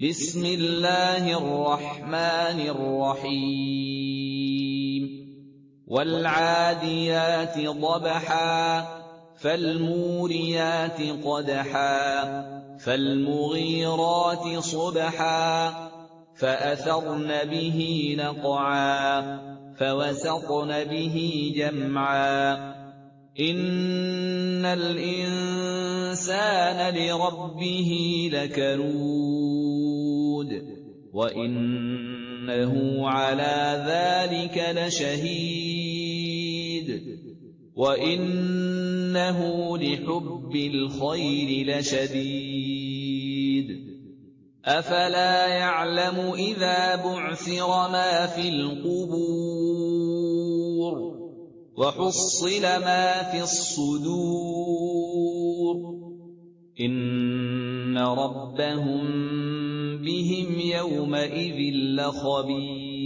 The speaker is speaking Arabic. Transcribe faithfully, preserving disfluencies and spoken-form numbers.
بسم الله الرحمن الرحيم والعاديات ضبحا فالموريات قدحا فالمغيرات صبحا فأثرن به نقعا فوسطن به جمعا إن الإنسان لربه لكنود وإنه على ذلك لشهيد وإنه لحب الخير لشديد أفلا يعلم إذا بعثر ما في القبور وحصل ما في الصدور إن ربهم بهم يومئذ لخبير